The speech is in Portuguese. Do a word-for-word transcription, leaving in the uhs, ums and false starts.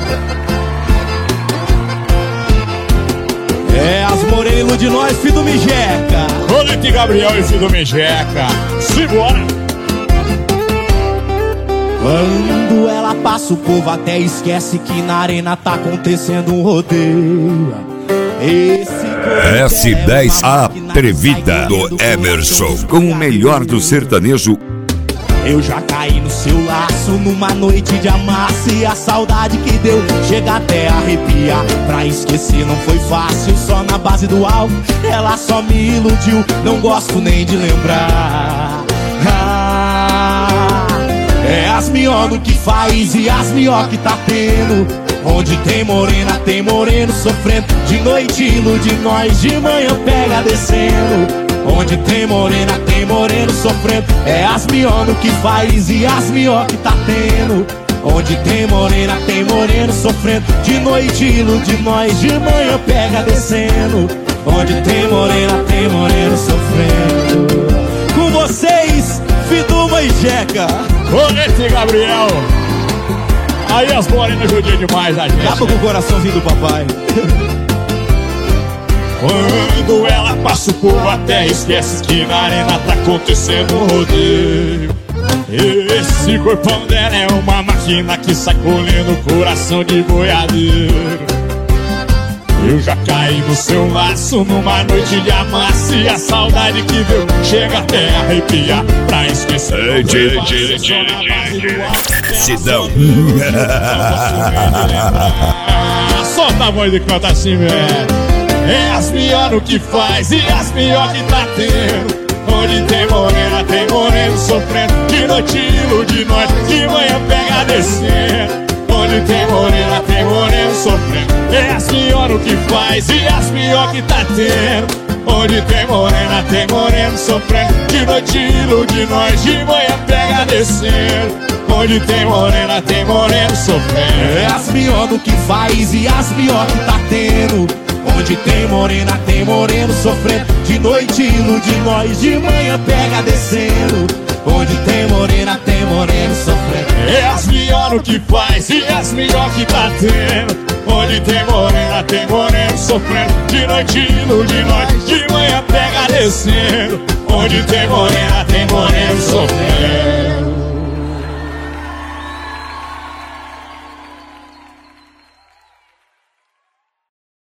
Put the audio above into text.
É, as morenas ilude nós, filho do Mijeca. Rolete Gabriel e filho do Mijeca. Simbora! Quando ela passa, o povo até esquece que na arena tá acontecendo um rodeio. Esse S dez Atrevida do Emerson, com o melhor do sertanejo. Eu já caí no seu laço numa noite de amasso, e a saudade que deu chega até a arrepiar. Pra esquecer não foi fácil, só na base do álcool ela só me iludiu, não gosto nem de lembrar. Ah, é as miolo que faz e as mió que tá tendo. Onde tem morena, tem moreno sofrendo. De noite ilude nós, de manhã pega descendo. Onde tem morena, tem moreno sofrendo. É as miolo que faz e as mió que tá tendo. Onde tem morena, tem moreno sofrendo. De noite ilude nós, de manhã pega descendo. Onde tem morena, tem moreno sofrendo. Com vocês, Fidu e Jeca. Rolete Gabriel. Aí as morenas judiam demais a gente. Acaba com o coraçãozinho do papai. Quando ela passa o povo até esquece que na arena tá acontecendo um rodeio. Esse corpão dela é uma máquina que sai colhendo o coração de boiadeiro. Eu já caí no seu laço numa noite de amasso, e a saudade que deu chega até a arrepiar. Pra esquecer Tire, tire, tire, tire. Sidão. Solta a voz e canta assim, velho. É as miolo que faz e as mió que tá tendo. Onde tem morena, tem moreno sofrendo. De noite ilude nós, de manhã pega descendo. Onde tem morena, tem moreno sofrendo. É as miolo que faz e as mió que tá tendo. Onde tem morena, tem moreno sofrendo. De noite ilude nós, de manhã pega descendo. Onde tem morena, tem moreno sofrendo. É as miolo que faz e as mió que tá tendo. Onde tem morena, tem moreno sofrendo. De noite ilude nós, de manhã pega descendo. Onde tem morena, tem moreno sofrendo. É as miolo que faz e as mió que tá tendo. Onde tem morena, tem moreno sofrendo. De noite ilude nós, de manhã pega descendo. Onde tem morena, tem moreno sofrendo.